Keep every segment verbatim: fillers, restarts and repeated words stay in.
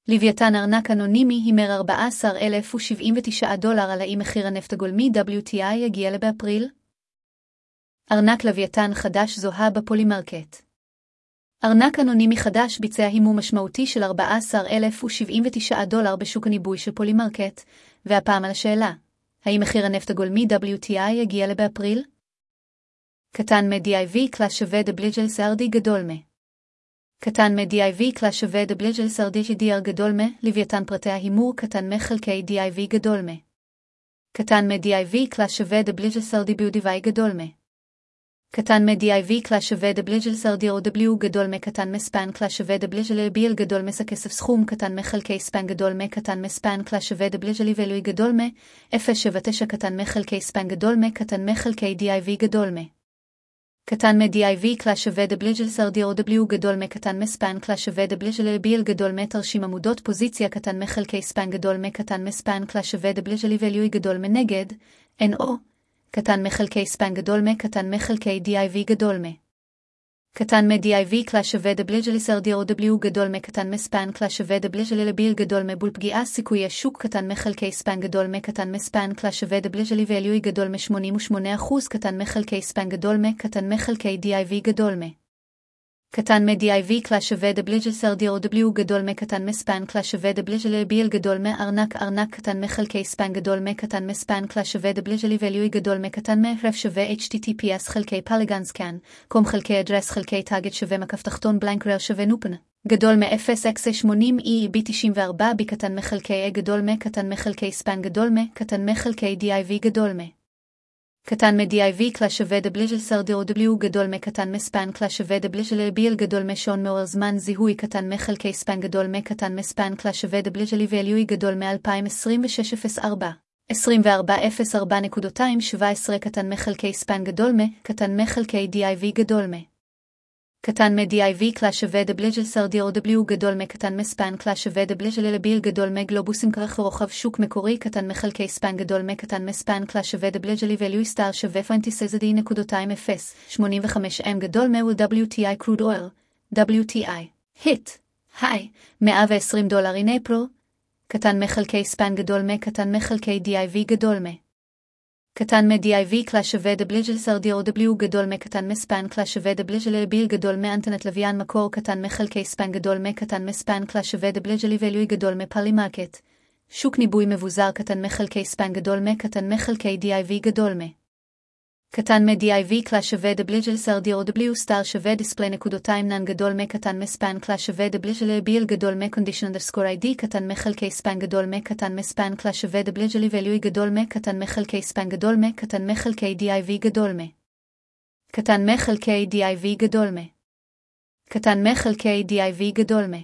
לוויתן ארנק אנונימי הימר ארבעה עשר אלף שבעים ותשעה דולר על האם מחיר הנפט הגולמי דאבליו טי איי יגיע לבאפריל? ארנק לוויתן חדש זוהה בפולימרקט. ארנק אנונימי חדש ביצע הימור משמעותי של ארבעה עשר אלף שבעים ותשעה דולר בשוק הניבוי של פולימרקט, והפעם על השאלה, האם מחיר הנפט הגולמי דאבליו טי איי יגיע לבאפריל? קטן מ-די איי וי קלאס שווה דבליג'ל סרדי גדול מ. קטן מ-די איי וי קלאס שווה דבליג'ל סרדי די אר גדול מ, לוויתן פרטי ההימור קטן מ-חלקי די איי וי גדול מ. קטן מ-די איי וי קלאס שווה דבליג'ל סרדי ביודיווי גדול מ. קטן מ-די איי וי קלאס שווה דבליג'ל סרדי או דבליו גדול מ קטן מספן קלאס שווה דבליג'ל ביל גדול מס הכסף סכום קטן מחלקי ספן גדול מ קטן מספן קלאס שווה דבליג'ל ואלוי גדול מ אפס שבע תשע קטן מחלקי ספן גדול מ קטן מחלקי די איי וי גדול מ. קטן מ-די איי וי קלאס שווה דבליג'ל סרדי או דבליו גדול מ קטן מספן קלאס שווה דבליג'ל ביל גדול מ תרשים עמודות פוזיציה קטן מחלקי ספן גדול מ קטן מספן קלאס שווה דבליג'ל ואלוי גדול מנגד אן או קטן מחלקי ספן גדול מ קטן מחלקי די איי וי גדול מ. קטן מ-די איי וי קלאס שווה דבליג'ל סרדי או דבליו גדול מ קטן מספן קלאס שווה דבליג'ל ביל גדול מ בול פגיעה סיכוי השוק קטן מחלקי ספן גדול מ קטן מספן קלאס שווה דבליג'ל ואלוי גדול מ-שמונים ושמונה אחוז קטן מחלקי ספן גדול מ קטן מחלקי די איי וי גדול מ. קטן מ-די איי וי קלאס שווה דבליג'ל סרדי או דבליו גדול מ קטן מספן קלאס שווה דבליג'ל ביל גדול מ ארנק ארנק קטן מחלקי ספן גדול מ קטן מספן קלאס שווה דבליג'ל ואלוי גדול מ קטן מ רף שווה אייץ' טי טי פי אס חלקי פלגנסקן קום חלקי אדרס חלקי טאגט שווה מקף תחתון בלנקרר שווה נופן גדול מ-אפס אקס שמונים אי בי תשעים וארבע בי קטן מחלקי A גדול מ קטן מחלקי ספן גדול מ קטן מחלקי די איי וי גדול מ. קטן מ-די איי וי קלאס שווה דבליג'ל סרדי או דבליו גדול מ קטן מספן קלאס שווה דבליג'ל ביל גדול מ שעון מעורר זמן זיהוי קטן מחלקי ספן גדול מ קטן מספן קלאס שווה דבליג'ל ואלוי גדול מ-אלפיים עשרים ושש אפס ארבע עשרים וארבע אפס ארבע נקודה שבע עשרה קטן מחלקי ספן גדול מ קטן מחלקי די איי וי גדול מ. קטן מ-די איי וי קלאס שווה דבליג'ל סרדי או דבליו גדול מ קטן מספן קלאס שווה דבליג'ל ביל גדול מ גלובוסים כרך ורוחב שוק מקורי קטן מחלקי ספן גדול מ קטן מספן קלאס שווה דבליג'ל ואלוי סטאר שווה פנטיסזדי נקודה אפס שמונים וחמש אם גדול מ ו-דאבליו טי איי קרוד אויל דאבליו טי איי היט היי מאה ועשרים דולר אין אפריל קטן מחלקי ספן גדול מ קטן מחלקי די איי וי גדול מ. קטן מ-די איי וי קלאס שווה דבליג'ל סרדי או דבליו גדול מ קטן מספן קלאס שווה דבליג'ל ביל גדול מ אנטנת לוויין מקור קטן מחלקי ספן גדול מ קטן מספן קלאס שווה דבליג'ל ואלוי גדול מ פולימרקט שוק ניבוי מבוזר קטן מחלקי ספן גדול מ קטן מחלקי די איי וי גדול מ. קטן מ-די איי וי קלאס שווה דבליג'ל סרדי או דבליו סטאר שווה דיספלי נקודותיים נן גדול מ קטן מספן קלאס שווה דבליג'ל ביל גדול מ קונדישן אנדרסקור איי די קטן מחלקי ספן גדול מ קטן מספן קלאס שווה דבליג'ל ואלוי גדול מ קטן מחלקי ספן גדול מ קטן מחלקי די איי וי גדול מ. קטן מחלקי די איי וי גדול מ. קטן מחלקי די איי וי גדול מ.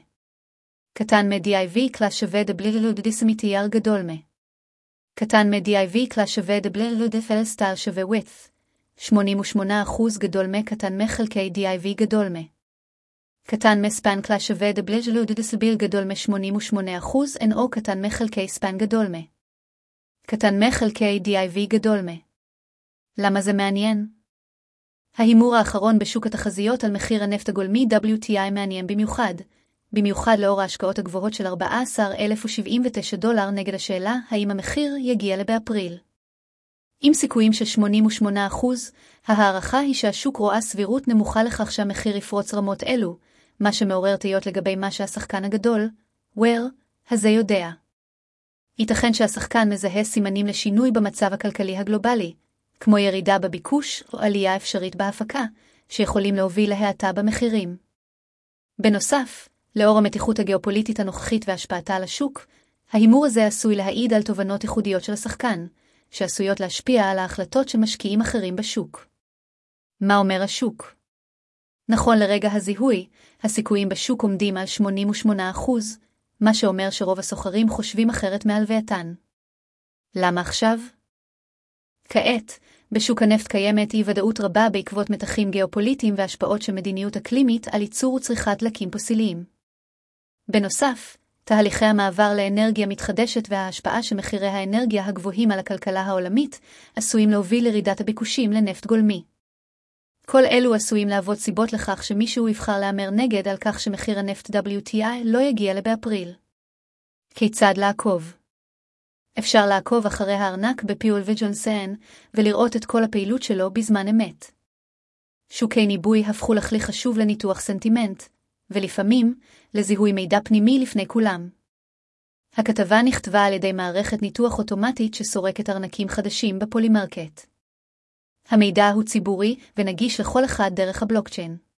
קטן מ-די איי וי קלאס שווה דבליג'ל דיסמיטי אר גדול מ. קטן מ-די איי וי קלאס שווה דבליג'ל דפל סטאר שווה width שמונים ושמונה אחוז גדול מ קטן מחלקי די איי וי גדול מ. קטן מספן קלאס שווה דבליג'ל דסביל גדול מ שמונים ושמונה אחוז אן או קטן מחלקי ספן גדול מ. קטן מחלקי די איי וי גדול מ. למה זה מעניין? ההימור האחרון בשוק התחזיות על מחיר הנפט הגולמי דאבליו טי איי מעניין במיוחד, במיוחד לאור ההשקעות הגבוהות של ארבעה עשר אלף שבעים ותשעה דולר נגד השאלה האם המחיר יגיע לבאפריל. עם סיכויים של שמונים ושמונה אחוז, ההערכה היא שהשוק רואה סבירות נמוכה לכך שהמחיר יפרוץ רמות אלו, מה שמעורר תהיות לגבי מה שהשחקן הגדול, וויר, הזה יודע. ייתכן שהשחקן מזהה סימנים לשינוי במצב הכלכלי הגלובלי, כמו ירידה בביקוש או עלייה אפשרית בהפקה, שיכולים להוביל להאטה במחירים. בנוסף, לאור המתיחות הגיאופוליטית הנוכחית והשפעתה על השוק, ההימור הזה עשוי להעיד על תובנות ייחודיות של השחקן, שעשויות להשפיע על ההחלטות של משקיעים אחרים בשוק. מה אומר השוק? נכון לרגע הזיהוי, הסיכויים בשוק עומדים על שמונים ושמונה אחוז, מה שאומר שרוב הסוחרים חושבים אחרת מהלווייתן. למה עכשיו? כעת, בשוק הנפט קיימת אי-ודאות רבה בעקבות מתחים גיאופוליטיים והשפעות של מדיניות אקלימית על ייצור וצריכת דלקים פוסיליים. בנוסף, תהליכי המעבר לאנרגיה מתחדשת וההשפעה של מחירי האנרגיה הגבוהים על הכלכלה העולמית עשויים להוביל לירידת הביקושים לנפט גולמי. כל אלו עשויים להוות סיבות לכך שמישהו יבחר להמר נגד על כך שמחיר הנפט דאבליו טי איי לא יגיע לבאפריל. כיצד לעקוב? אפשר לעקוב אחרי הארנק בפיול וג'ונסן ולראות את כל הפעילות שלו בזמן אמת. שוקי ניבוי הפכו לכלי חשוב לניתוח סנטימנט, ולפעמים לזיהוי מידע פנימי לפני כולם. הכתבה נכתבה על ידי מערכת ניתוח אוטומטית שסורקת ארנקים חדשים בפולימרקט. המידע הוא ציבורי ונגיש לכל אחד דרך הבלוקצ'יין.